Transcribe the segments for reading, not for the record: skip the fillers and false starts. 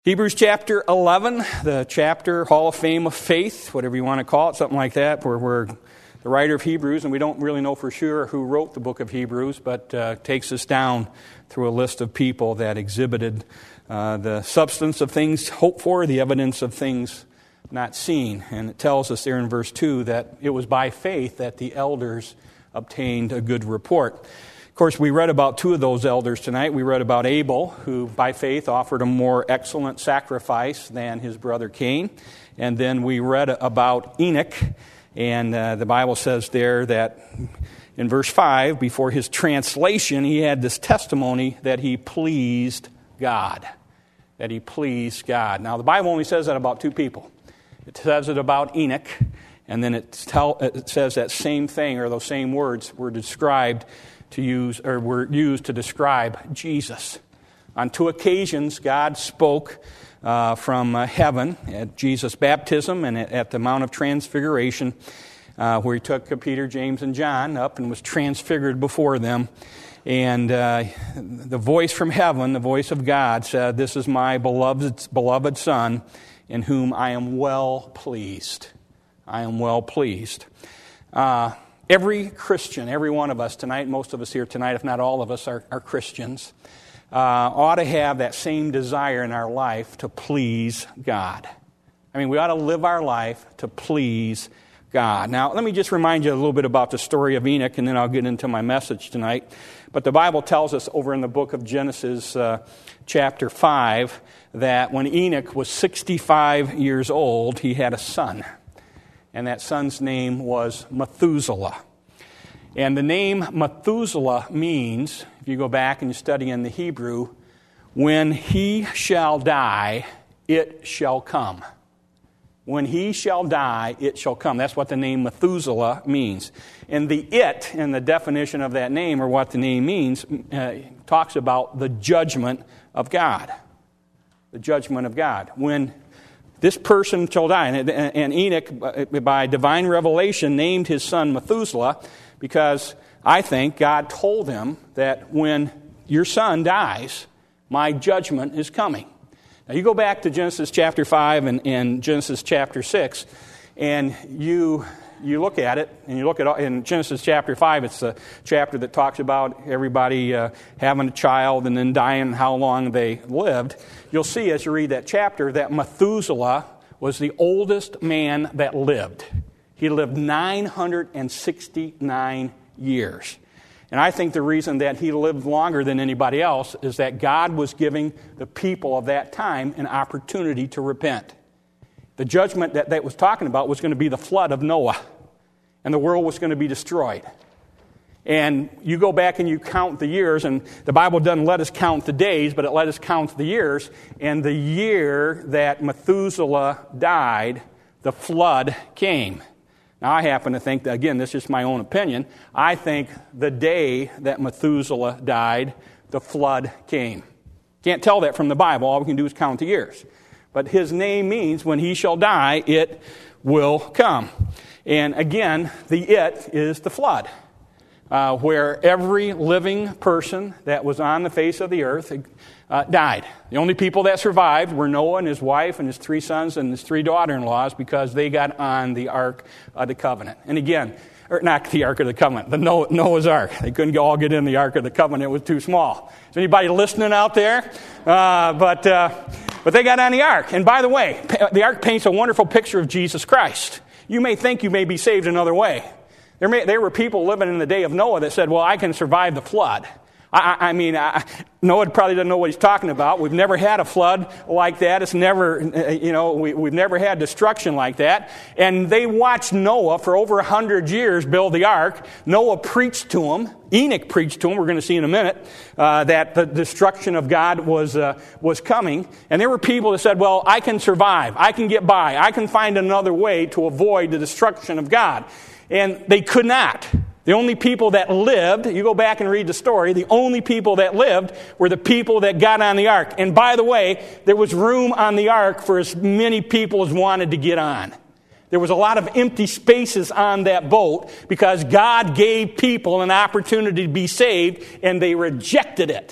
Hebrews chapter 11, the chapter Hall of Fame of Faith, whatever you want to call it, something like that, where we're the writer of Hebrews, and we don't really know for sure who wrote the book of Hebrews, but takes us down through a list of people that exhibited the substance of things hoped for, the evidence of things not seen. And it tells us there in verse 2 that it was by faith that the elders obtained a good report. Of course, we read about two of those elders tonight. We read about Abel, who by faith offered a more excellent sacrifice than his brother Cain. And then we read about Enoch, and the Bible says there that in verse 5, before his translation, he had this testimony that he pleased God. That he pleased God. Now, the Bible only says that about two people. It says it about Enoch, and then it says that same thing, or those same words were used to describe Jesus. On two occasions, God spoke from heaven at Jesus' baptism and at the Mount of Transfiguration, where he took Peter, James, and John up and was transfigured before them. And the voice from heaven, the voice of God, said, "This is my beloved Son, in whom I am well pleased." I am well pleased. Every Christian, every one of us tonight, most of us here tonight, if not all of us, are Christians, ought to have that same desire in our life to please God. I mean, we ought to live our life to please God. Now, let me just remind you a little bit about the story of Enoch, and then I'll get into my message tonight. But the Bible tells us over in the book of Genesis, chapter 5, that when Enoch was 65 years old, he had a son. And that son's name was Methuselah. And the name Methuselah means, if you go back and you study in the Hebrew, when he shall die, it shall come. When he shall die, it shall come. That's what the name Methuselah means. And the "it" in the definition of that name, or what the name means, talks about the judgment of God. The judgment of God. When this person shall die. And Enoch, by divine revelation, named his son Methuselah because I think God told him that when your son dies, my judgment is coming. Now you go back to Genesis chapter 5 and Genesis chapter 6, and you look at it, and you look at in Genesis chapter 5, it's a chapter that talks about everybody having a child and then dying and how long they lived. You'll see as you read that chapter that Methuselah was the oldest man that lived. He lived 969 years. And I think the reason that he lived longer than anybody else is that God was giving the people of that time an opportunity to repent. The judgment that was talking about was going to be the flood of Noah, and the world was going to be destroyed. And you go back and you count the years, and the Bible doesn't let us count the days, but it let us count the years. And the year that Methuselah died, the flood came. Now, I happen to think that, again, this is my own opinion, I think the day that Methuselah died, the flood came. Can't tell that from the Bible. All we can do is count the years. But his name means when he shall die, it will come. And again, the "it" is the flood. Where every living person that was on the face of the earth died. The only people that survived were Noah and his wife and his 3 sons and his 3 daughter-in-laws because they got on the Ark of the Covenant. And again, or not the Ark of the Covenant, the Noah's Ark. They couldn't all get in the Ark of the Covenant. It was too small. Is anybody listening out there? But they got on the Ark. And by the way, the Ark paints a wonderful picture of Jesus Christ. You may think you may be saved another way. There were people living in the day of Noah that said, well, I can survive the flood. Noah probably doesn't know what he's talking about. We've never had a flood like that. It's never, we've never had destruction like that. And they watched Noah for over 100 years build the ark. Noah preached to him. Enoch preached to him. We're going to see in a minute that the destruction of God was coming. And there were people that said, well, I can survive. I can get by. I can find another way to avoid the destruction of God. And they could not. The only people that lived, you go back and read the story, the only people that lived were the people that got on the ark. And by the way, there was room on the ark for as many people as wanted to get on. There was a lot of empty spaces on that boat because God gave people an opportunity to be saved, and they rejected it.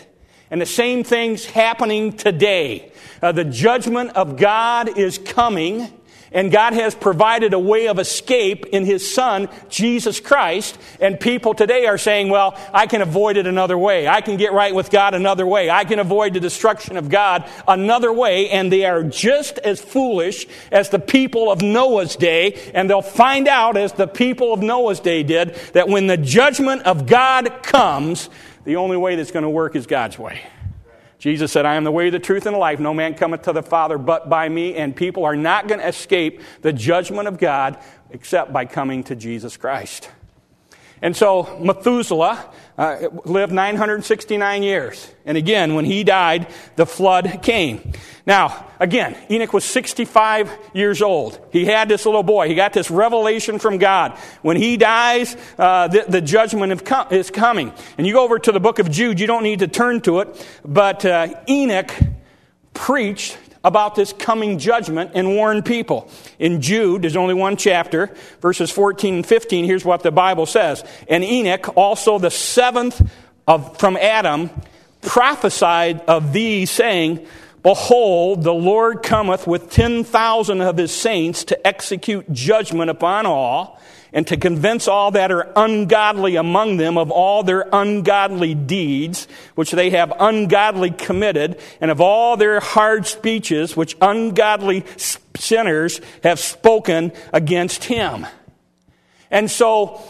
And the same thing's happening today. The judgment of God is coming, and God has provided a way of escape in His Son, Jesus Christ. And people today are saying, well, I can avoid it another way. I can get right with God another way. I can avoid the destruction of God another way. And they are just as foolish as the people of Noah's day. And they'll find out, as the people of Noah's day did, that when the judgment of God comes, the only way that's going to work is God's way. Jesus said, I am the way, the truth, and the life. No man cometh to the Father but by me. And people are not going to escape the judgment of God except by coming to Jesus Christ. And so Methuselah lived 969 years. And again, when he died, the flood came. Now, again, Enoch was 65 years old. He had this little boy. He got this revelation from God. When he dies, the judgment is coming. And you go over to the book of Jude. You don't need to turn to it. But Enoch preached about this coming judgment and warn people. In Jude, there's only one chapter, verses 14 and 15, here's what the Bible says. And Enoch, also the seventh from Adam, prophesied of these, saying, Behold, the Lord cometh with 10,000 of his saints to execute judgment upon all, and to convince all that are ungodly among them of all their ungodly deeds, which they have ungodly committed, and of all their hard speeches, which ungodly sinners have spoken against him. And so,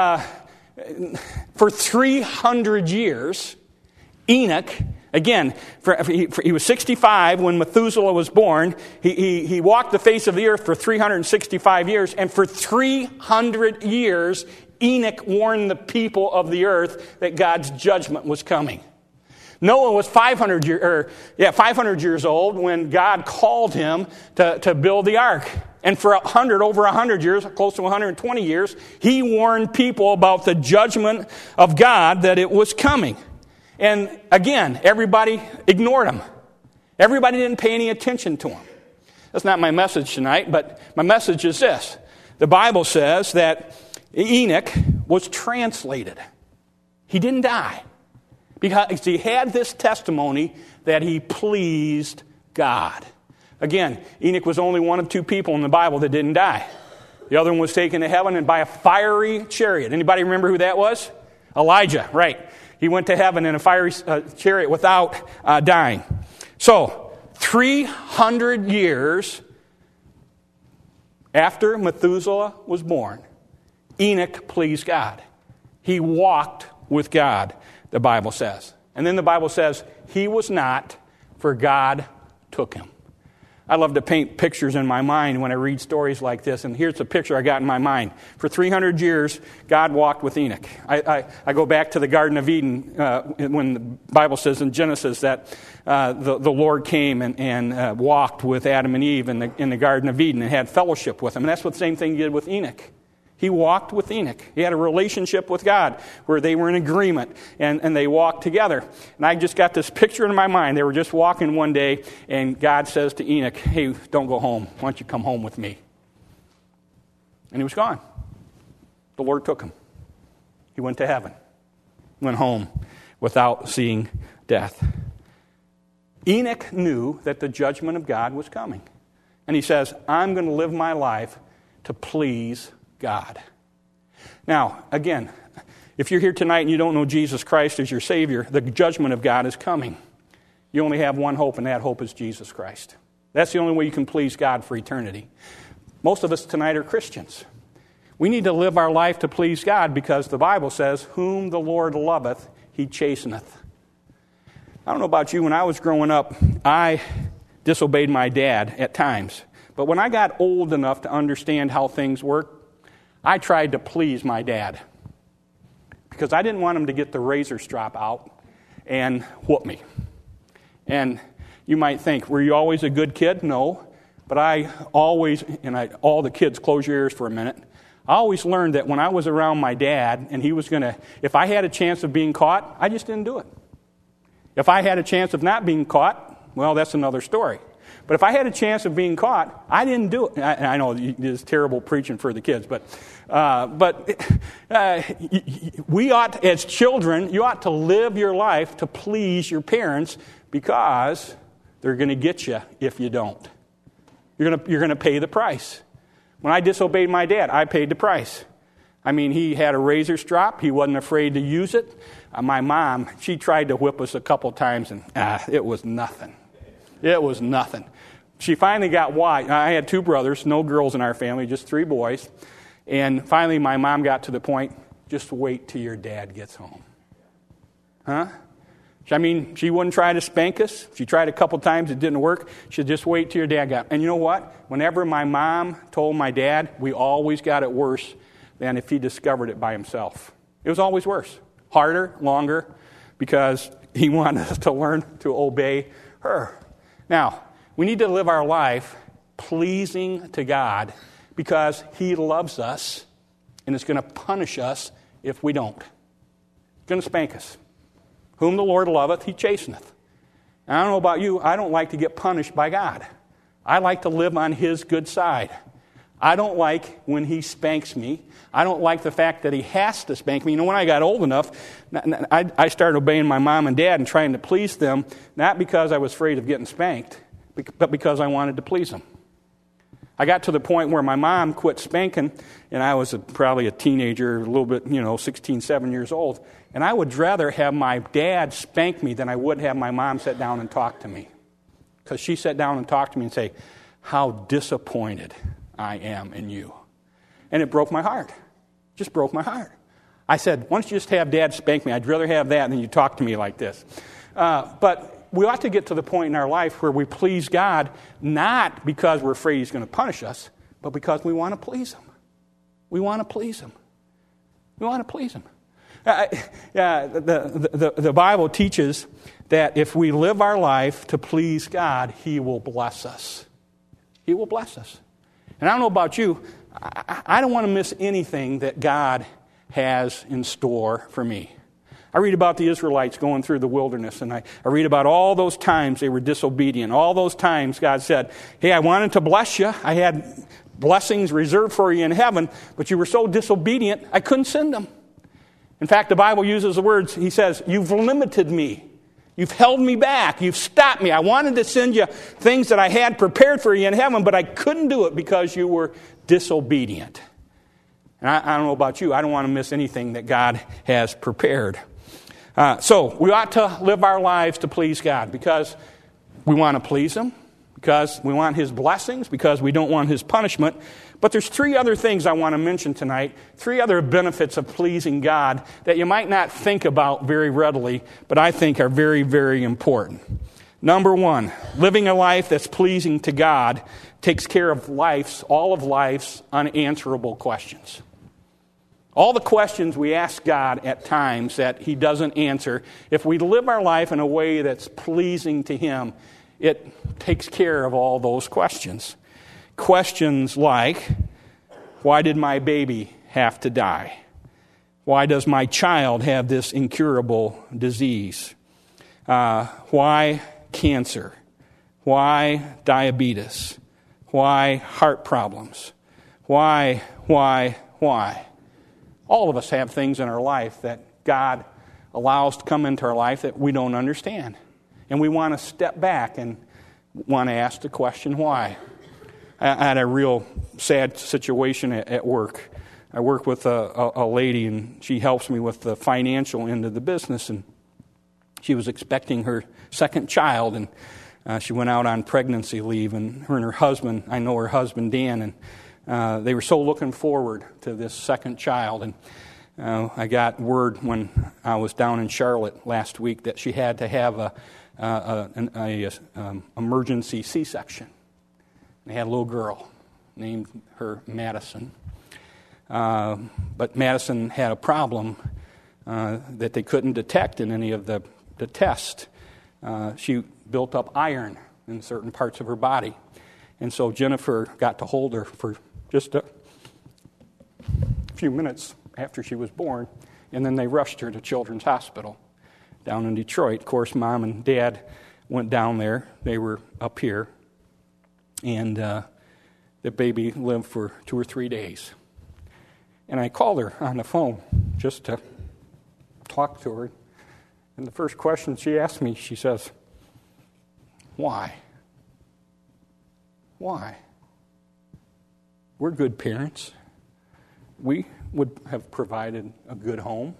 for 300 years, Enoch, again, he was 65 when Methuselah was born. He walked the face of the earth for 365 years. And for 300 years, Enoch warned the people of the earth that God's judgment was coming. Noah was 500 years old when God called him to build the ark. And for over 100 years, close to 120 years, he warned people about the judgment of God, that it was coming. And again, everybody ignored him. Everybody didn't pay any attention to him. That's not my message tonight, but my message is this. The Bible says that Enoch was translated. He didn't die because he had this testimony that he pleased God. Again, Enoch was only one of two people in the Bible that didn't die. The other one was taken to heaven and by a fiery chariot. Anybody remember who that was? Elijah, right. He went to heaven in a fiery chariot without dying. So, 300 years after Methuselah was born, Enoch pleased God. He walked with God, the Bible says. And then the Bible says, he was not, for God took him. I love to paint pictures in my mind when I read stories like this, and here's the picture I got in my mind. For 300 years, God walked with Enoch. I go back to the Garden of Eden when the Bible says in Genesis that the Lord came and walked with Adam and Eve in the Garden of Eden and had fellowship with them. And that's what the same thing he did with Enoch. He walked with Enoch. He had a relationship with God where they were in agreement and they walked together. And I just got this picture in my mind. They were just walking one day and God says to Enoch, hey, don't go home. Why don't you come home with me? And he was gone. The Lord took him. He went to heaven. Went home without seeing death. Enoch knew that the judgment of God was coming. And he says, I'm going to live my life to please God. Now, again, if you're here tonight and you don't know Jesus Christ as your Savior, the judgment of God is coming. You only have one hope, and that hope is Jesus Christ. That's the only way you can please God for eternity. Most of us tonight are Christians. We need to live our life to please God because the Bible says, whom the Lord loveth, he chasteneth. I don't know about you, when I was growing up, I disobeyed my dad at times. But when I got old enough to understand how things work, I tried to please my dad because I didn't want him to get the razor strap out and whoop me. And you might think, were you always a good kid? No. But all the kids, close your ears for a minute. I always learned that when I was around my dad and he was going to, if I had a chance of being caught, I just didn't do it. If I had a chance of not being caught, well, that's another story. But if I had a chance of being caught, I didn't do it. I know it's terrible preaching for the kids, but we ought, as children, you ought to live your life to please your parents because they're going to get you if you don't. You're going to pay the price. When I disobeyed my dad, I paid the price. I mean, he had a razor strop. He wasn't afraid to use it. My mom, she tried to whip us a couple times, and it was nothing. It was nothing. She finally got wise. I had 2 brothers, no girls in our family, just 3 boys. And finally, my mom got to the point, just wait till your dad gets home. Huh? I mean, she wouldn't try to spank us. She tried a couple times. It didn't work. She'd just wait till your dad got. And you know what? Whenever my mom told my dad, we always got it worse than if he discovered it by himself. It was always worse. Harder, longer, because he wanted us to learn to obey her. Now, we need to live our life pleasing to God because he loves us and is going to punish us if we don't. He's going to spank us. Whom the Lord loveth, he chasteneth. And I don't know about you, I don't like to get punished by God. I like to live on his good side. I don't like when he spanks me. I don't like the fact that he has to spank me. You know, when I got old enough, I started obeying my mom and dad and trying to please them, not because I was afraid of getting spanked, but because I wanted to please them. I got to the point where my mom quit spanking, and I was probably a teenager, a little bit, 16, 7 years old, and I would rather have my dad spank me than I would have my mom sit down and talk to me. Because she sat down and talked to me and say, how disappointed I am in you. And it broke my heart. Just broke my heart. I said, why don't you just have Dad spank me? I'd rather have that than you talk to me like this. But we ought to get to the point in our life where we please God, not because we're afraid he's going to punish us, but because we want to please him. We want to please him. We want to please him. The Bible teaches that if we live our life to please God, he will bless us. He will bless us. And I don't know about you, I don't want to miss anything that God has in store for me. I read about the Israelites going through the wilderness, and I read about all those times they were disobedient. All those times God said, hey, I wanted to bless you. I had blessings reserved for you in heaven, but you were so disobedient, I couldn't send them. In fact, the Bible uses the words, he says, you've limited me. You've held me back. You've stopped me. I wanted to send you things that I had prepared for you in heaven, but I couldn't do it because you were disobedient. And I don't know about you. I don't want to miss anything that God has prepared. So we ought to live our lives to please God because we want to please him, because we want his blessings, because we don't want his punishment. But there's 3 other things I want to mention tonight, 3 other benefits of pleasing God that you might not think about very readily, but I think are very, very important. Number 1, living a life that's pleasing to God takes care of all of life's unanswerable questions. All the questions we ask God at times that he doesn't answer, if we live our life in a way that's pleasing to him, it takes care of all those questions. Questions like, why did my baby have to die? Why does my child have this incurable disease? Why cancer? Why diabetes? Why heart problems? Why? All of us have things in our life that God allows to come into our life that we don't understand. And we want to step back and want to ask the question, why? I had a real sad situation at work. I work with a lady, and she helps me with the financial end of the business. And she was expecting her second child, and she went out on pregnancy leave. And her husband, I know her husband Dan, and they were so looking forward to this second child. And I got word when I was down in Charlotte last week that she had to have an emergency C-section. They had a little girl, named her Madison. But Madison had a problem that they couldn't detect in any of the tests. She built up iron in certain parts of her body. And so Jennifer got to hold her for just a few minutes after she was born, and then they rushed her to Children's Hospital down in Detroit. Of course, Mom and Dad went down there. They were up here. And the baby lived for 2 or 3 days. And I called her on the phone just to talk to her. And the first question she asked me, she says, "Why? Why? We're good parents. We would have provided a good home."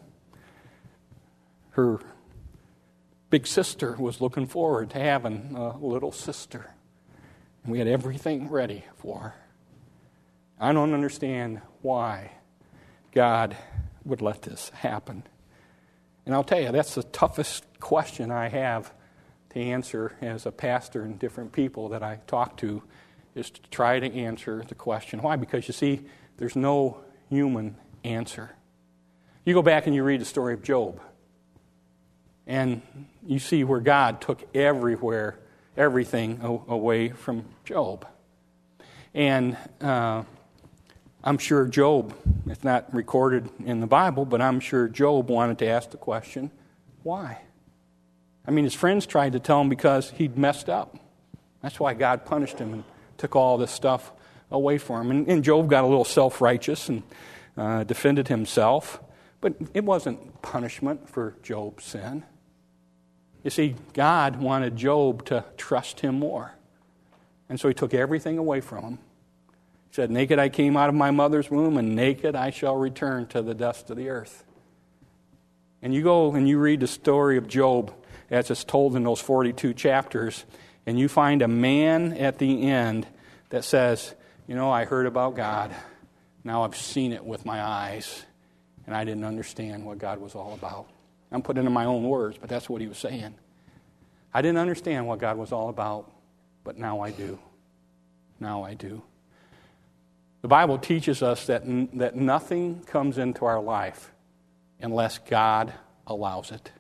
Her big sister was looking forward to having a little sister. And we had everything ready for her. I don't understand why God would let this happen. And I'll tell you, that's the toughest question I have to answer as a pastor and different people that I talk to, is to try to answer the question, why? Because you see, there's no human answer. You go back and you read the story of Job, and you see where God took everything away from Job. And I'm sure Job, it's not recorded in the Bible, but I'm sure Job wanted to ask the question, why? I mean, his friends tried to tell him because he'd messed up. That's why God punished him and took all this stuff away from him. And Job got a little self-righteous and defended himself. But it wasn't punishment for Job's sin. You see, God wanted Job to trust him more. And so he took everything away from him. He said, "Naked I came out of my mother's womb, and naked I shall return to the dust of the earth." And you go and you read the story of Job as it's told in those 42 chapters, and you find a man at the end that says, I heard about God. Now I've seen it with my eyes, and I didn't understand what God was all about. I'm putting it in my own words, but that's what he was saying. I didn't understand what God was all about, but now I do. Now I do. The Bible teaches us that nothing comes into our life unless God allows it.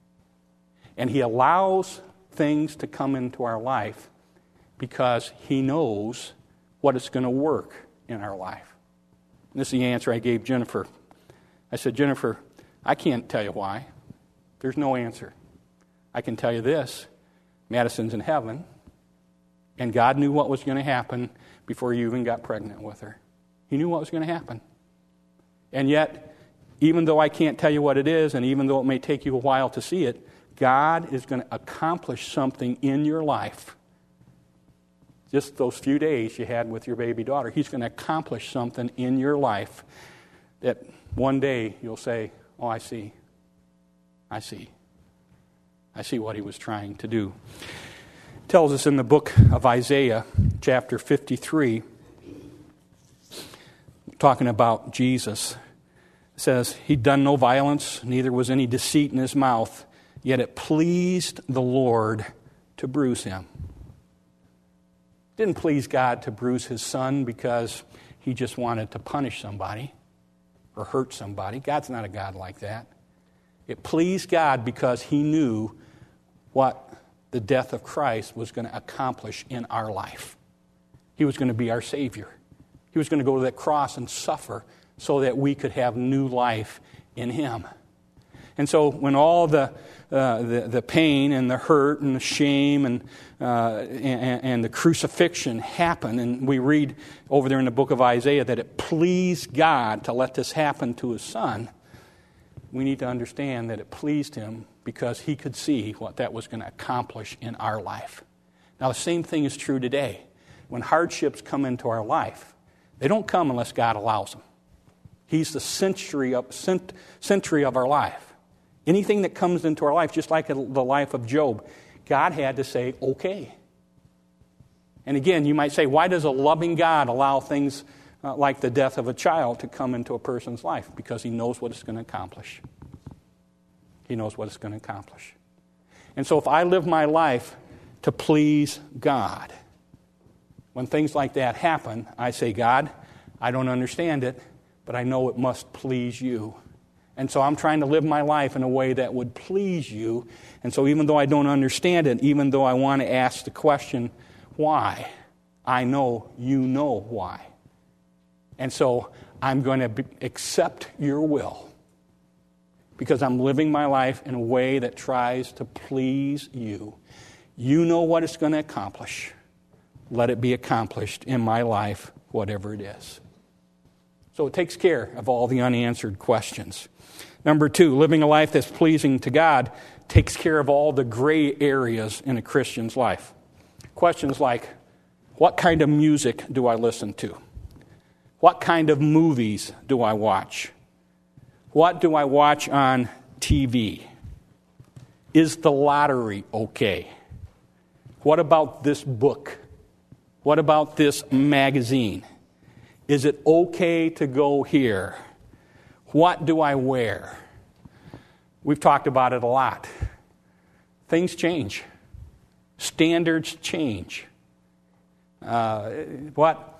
And he allows things to come into our life because he knows what is going to work in our life. And this is the answer I gave Jennifer. I said, "Jennifer, I can't tell you why. There's no answer. I can tell you this. Madison's in heaven, and God knew what was going to happen before you even got pregnant with her. He knew what was going to happen. And yet, even though I can't tell you what it is, and even though it may take you a while to see it, God is going to accomplish something in your life. Just those few days you had with your baby daughter, he's going to accomplish something in your life that one day you'll say, oh, I see what he was trying to do. It tells us in the book of Isaiah, chapter 53, talking about Jesus. It says, he'd done no violence, neither was any deceit in his mouth, yet it pleased the Lord to bruise him. It didn't please God to bruise his son because he just wanted to punish somebody or hurt somebody. God's not a God like that. It pleased God because he knew what the death of Christ was going to accomplish in our life. He was going to be our Savior. He was going to go to that cross and suffer so that we could have new life in him. And so when all the pain and the hurt and the shame and the crucifixion happened, and we read over there in the book of Isaiah that it pleased God to let this happen to his son, we need to understand that it pleased him because he could see what that was going to accomplish in our life. Now, the same thing is true today. When hardships come into our life, they don't come unless God allows them. He's the century of our life. Anything that comes into our life, just like the life of Job, God had to say, okay. And again, you might say, why does a loving God allow things like the death of a child to come into a person's life? Because he knows what it's going to accomplish. He knows what it's going to accomplish. And so if I live my life to please God, when things like that happen, I say, God, I don't understand it, but I know it must please you. And so I'm trying to live my life in a way that would please you. And so even though I don't understand it, even though I want to ask the question, why? I know you know why. And so I'm going to accept your will because I'm living my life in a way that tries to please you. You know what it's going to accomplish. let it be accomplished in my life, whatever it is. So it takes care of all the unanswered questions. Number 2, living a life that's pleasing to God takes care of all the gray areas in a Christian's life. Questions like, what kind of music do I listen to? What kind of movies do I watch? What do I watch on TV? Is the lottery okay? What about this book? What about this magazine? Is it okay to go here? What do I wear? We've talked about it a lot. Things change. Standards change. What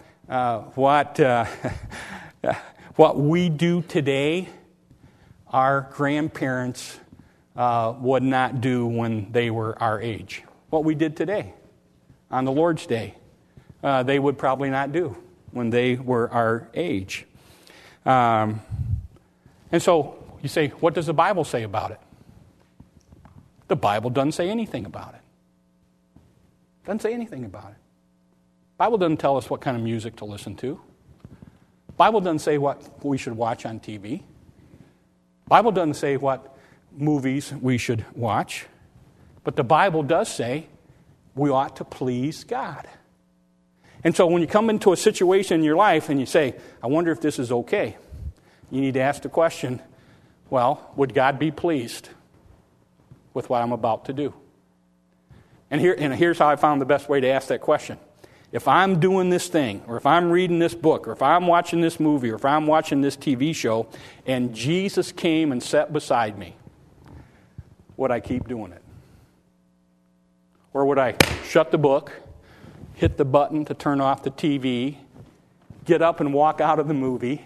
we do today, our grandparents would not do when they were our age. What we did today, on the Lord's Day, they would probably not do when they were our age. And so you say, what does the Bible say about it? The Bible doesn't say anything about it. Doesn't say anything about it. Bible doesn't tell us what kind of music to listen to. Bible doesn't say what we should watch on TV. Bible doesn't say what movies we should watch. But the Bible does say we ought to please God. And so when you come into a situation in your life and you say, I wonder if this is okay, you need to ask the question, well, would God be pleased with what I'm about to do? And here's how I found the best way to ask that question. If I'm doing this thing, or if I'm reading this book, or if I'm watching this movie, or if I'm watching this TV show, and Jesus came and sat beside me, would I keep doing it? Or would I shut the book, hit the button to turn off the TV, get up and walk out of the movie,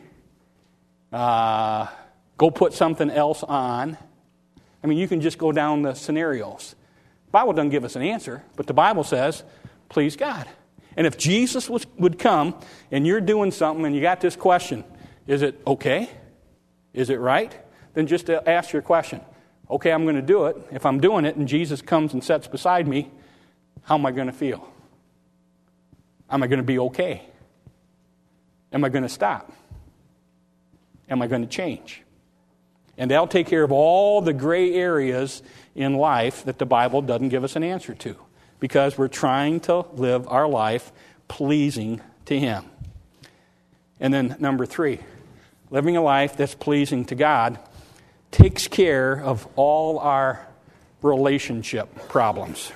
go put something else on? I mean, you can just go down the scenarios. The Bible doesn't give us an answer, but the Bible says, please God. And if Jesus would come and you're doing something and you got this question, is it okay? Is it right? Then just ask your question. Okay, I'm going to do it. If I'm doing it and Jesus comes and sits beside me, how am I going to feel? Am I going to be okay? Am I going to stop? Am I going to change? And that'll take care of all the gray areas in life that the Bible doesn't give us an answer to, because we're trying to live our life pleasing to Him. And then number 3, living a life that's pleasing to God takes care of all our relationship problems.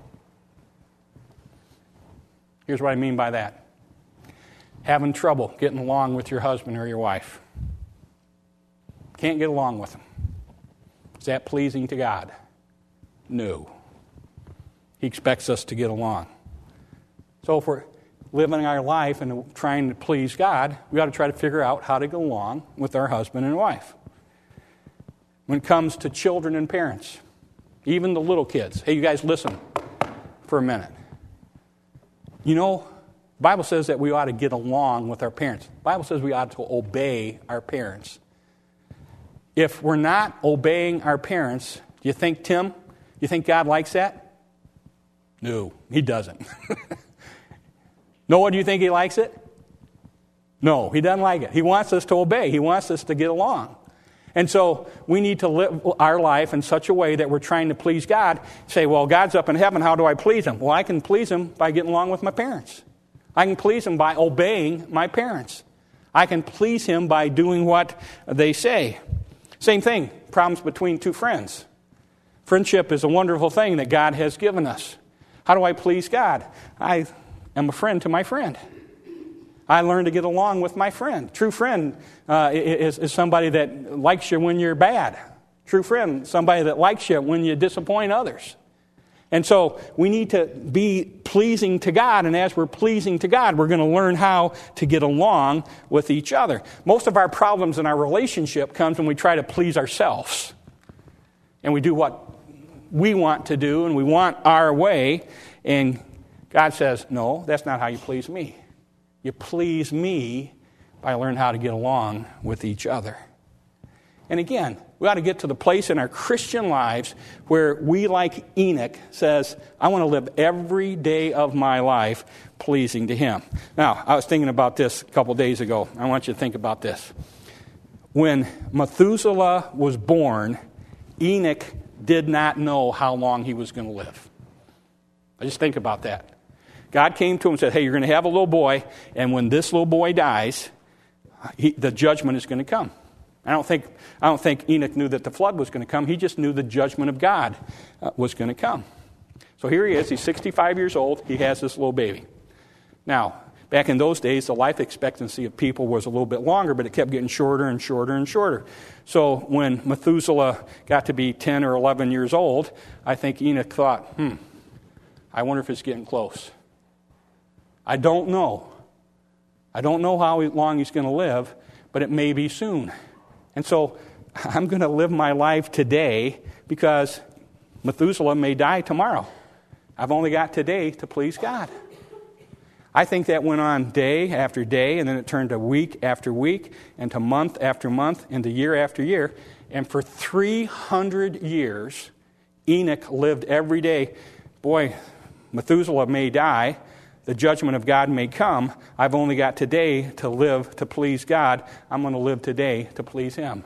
Here's what I mean by that. Having trouble getting along with your husband or your wife. Can't get along with them. Is that pleasing to God? No. He expects us to get along. So if we're living our life and trying to please God, we ought to try to figure out how to get along with our husband and wife. When it comes to children and parents, even the little kids. Hey, you guys, listen for a minute. You know, the Bible says that we ought to get along with our parents. The Bible says we ought to obey our parents. If we're not obeying our parents, do you think, Tim, you think God likes that? No, He doesn't. Noah, do you think He likes it? No, He doesn't like it. He wants us to obey. He wants us to get along. And so we need to live our life in such a way that we're trying to please God. Say, well, God's up in heaven. How do I please Him? Well, I can please Him by getting along with my parents. I can please Him by obeying my parents. I can please Him by doing what they say. Same thing, problems between two friends. Friendship is a wonderful thing that God has given us. How do I please God? I am a friend to my friend. I learn to get along with my friend. True friend is somebody that likes you when you're bad. True friend, somebody that likes you when you disappoint others. And so we need to be pleasing to God, and as we're pleasing to God, we're going to learn how to get along with each other. Most of our problems in our relationship comes when we try to please ourselves. And we do what we want to do, and we want our way, and God says, no, that's not how you please me. You please me by learning how to get along with each other. And again, We ought to get to the place in our Christian lives where we, like Enoch, says, I want to live every day of my life pleasing to Him. Now, I was thinking about this a couple days ago. I want you to think about this. When Methuselah was born, Enoch did not know how long he was going to live. I just think about that. God came to him and said, hey, you're going to have a little boy, and when this little boy dies, the judgment is going to come. I don't think Enoch knew that the flood was going to come. He just knew the judgment of God was going to come. So here he is. He's 65 years old. He has this little baby. Now, back in those days, the life expectancy of people was a little bit longer, but it kept getting shorter and shorter and shorter. So when Methuselah got to be 10 or 11 years old, I think Enoch thought, I wonder if it's getting close. I don't know. I don't know how long he's going to live, but it may be soon. And so I'm going to live my life today because Methuselah may die tomorrow. I've only got today to please God. I think that went on day after day, and then it turned to week after week, and to month after month, and to year after year. And for 300 years, Enoch lived every day. Boy, Methuselah may die. The judgment of God may come. I've only got today to live to please God. I'm going to live today to please Him.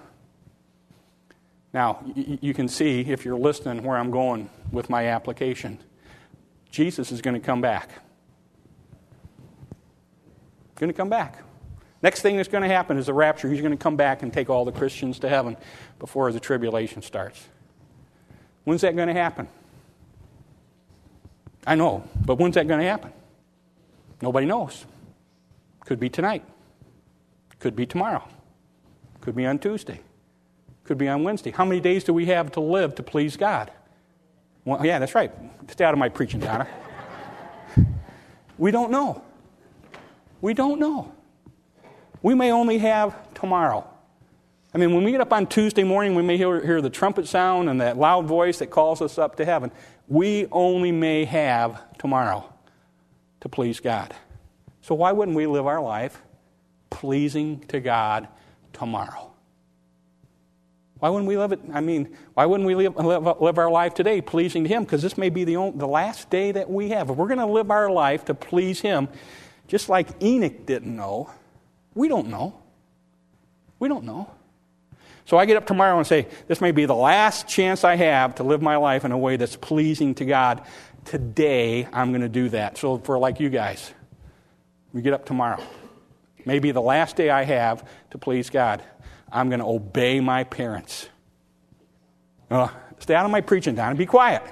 Now, you can see, if you're listening, where I'm going with my application. Jesus is going to come back. Going to come back. Next thing that's going to happen is the rapture. He's going to come back and take all the Christians to heaven before the tribulation starts. When's that going to happen? I know, but when's that going to happen? Nobody knows. Could be tonight. Could be tomorrow. Could be on Tuesday. Could be on Wednesday. How many days do we have to live to please God? Well, yeah, that's right. Stay out of my preaching, Donna. We don't know. We don't know. We may only have tomorrow. I mean, when we get up on Tuesday morning, we may hear the trumpet sound and that loud voice that calls us up to heaven. We only may have tomorrow to please God. So why wouldn't we live our life pleasing to God tomorrow? Why wouldn't we live it? I mean, why wouldn't we live our life today pleasing to Him? Because this may be the last day that we have. If we're going to live our life to please Him, just like Enoch didn't know, we don't know. We don't know. So I get up tomorrow and say, this may be the last chance I have to live my life in a way that's pleasing to God. Today, I'm going to do that. So for like you guys, we get up tomorrow. Maybe the last day I have to please God. I'm going to obey my parents. Stay out of my preaching, Don, and be quiet.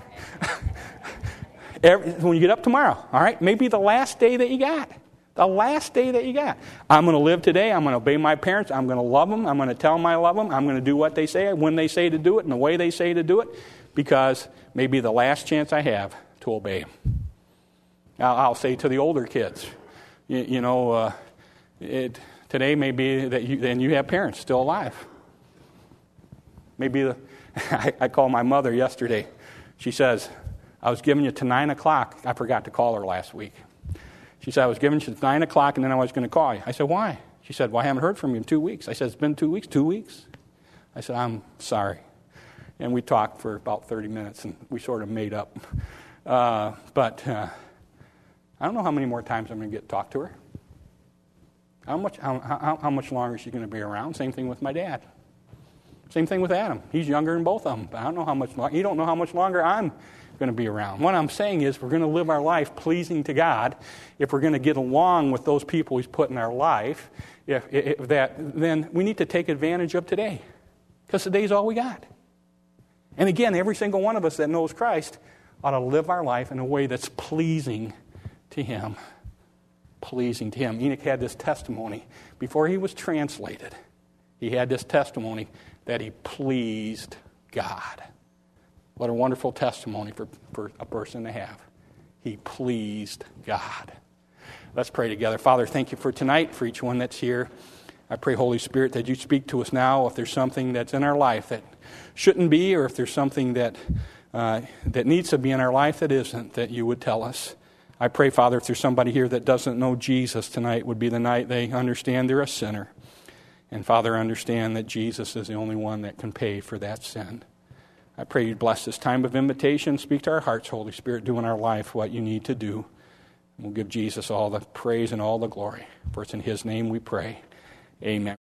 When you get up tomorrow, all right? Maybe the last day that you got. The last day that you got. I'm going to live today. I'm going to obey my parents. I'm going to love them. I'm going to tell them I love them. I'm going to do what they say, when they say to do it, and the way they say to do it, because maybe the last chance I have to obey Him. I'll say to the older kids, today may be that you have parents still alive. Maybe I called my mother yesterday. She says, I was giving you to 9 o'clock. I forgot to call her last week. She said, I was giving you to 9 o'clock and then I was going to call you. I said, why? She said, well, I haven't heard from you in 2 weeks. I said, it's been 2 weeks? 2 weeks? I said, I'm sorry. And we talked for about 30 minutes and we sort of made up. But I don't know how many more times I'm going to get to talk to her. How much longer is she going to be around? Same thing with my dad. Same thing with Adam. He's younger than both of them. But I don't know how much longer. You don't know how much longer I'm going to be around. What I'm saying is we're going to live our life pleasing to God. If we're going to get along with those people He's put in our life, then we need to take advantage of today. Because today's all we got. And again, every single one of us that knows Christ ought to live our life in a way that's pleasing to Him. Pleasing to Him. Enoch had this testimony. Before he was translated, he had this testimony that he pleased God. What a wonderful testimony for a person to have. He pleased God. Let's pray together. Father, thank you for tonight, for each one that's here. I pray, Holy Spirit, that you speak to us now if there's something that's in our life that shouldn't be, or if there's something that needs to be in our life that isn't, that you would tell us. I pray, Father, if there's somebody here that doesn't know Jesus tonight, would be the night they understand they're a sinner. And Father, understand that Jesus is the only one that can pay for that sin. I pray you bless this time of invitation. Speak to our hearts, Holy Spirit. Do in our life what you need to do. We'll give Jesus all the praise and all the glory. For it's in his name we pray. Amen.